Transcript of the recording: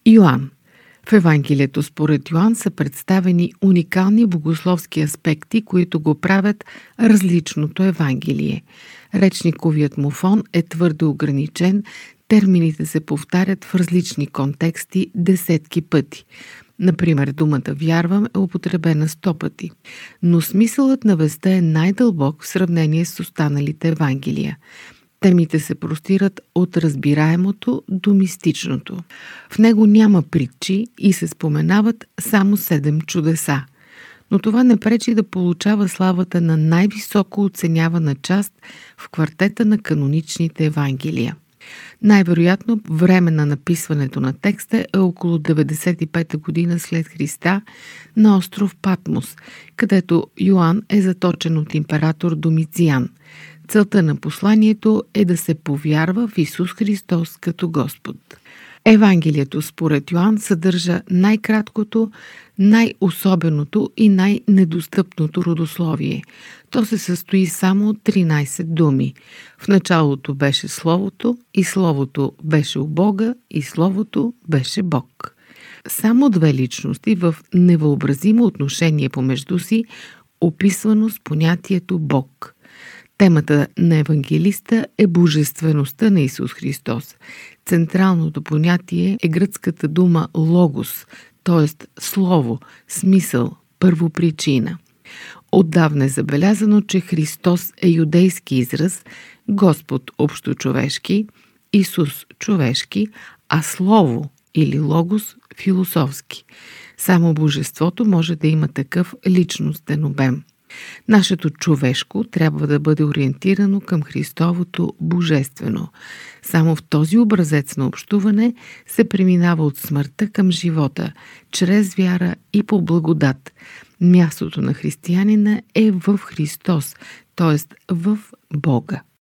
Йоан. В Евангелието според Йоан са представени уникални богословски аспекти, които го правят различното Евангелие. Речниковият му фон е твърде ограничен, термините се повтарят в различни контексти десетки пъти. Например, думата «вярвам» е употребена 100 пъти. Но смисълът на веста е най-дълбок в сравнение с останалите Евангелия. Темите се простират от разбираемото до мистичното. В него няма притчи и се споменават само 7 чудеса. Но това не пречи да получава славата на най-високо оценявана част в квартета на каноничните Евангелия. Най-вероятно време на написването на текста е около 95 година след Христа на остров Патмос, където Йоан е заточен от император Домициан. Целта на посланието е да се повярва в Исус Христос като Господ. Евангелието според Йоан съдържа най-краткото, най-особеното и най-недостъпното родословие. То се състои само от 13 думи. В началото беше Словото, и Словото беше у Бога, и Словото беше Бог. Само две личности в невъобразимо отношение помежду си, описвано с понятието Бог. Темата на евангелиста е божествеността на Исус Христос. Централното понятие е гръцката дума логос, т.е. слово, смисъл, първопричина. Отдавна е забелязано, че Христос е юдейски израз, Господ общочовешки, Исус човешки, а слово или логос философски. Само божеството може да има такъв личностен обем. Нашето човешко трябва да бъде ориентирано към Христовото божествено. Само в този образец на общуване се преминава от смъртта към живота, чрез вяра и по благодат. Мястото на християнина е в Христос, т.е. в Бога.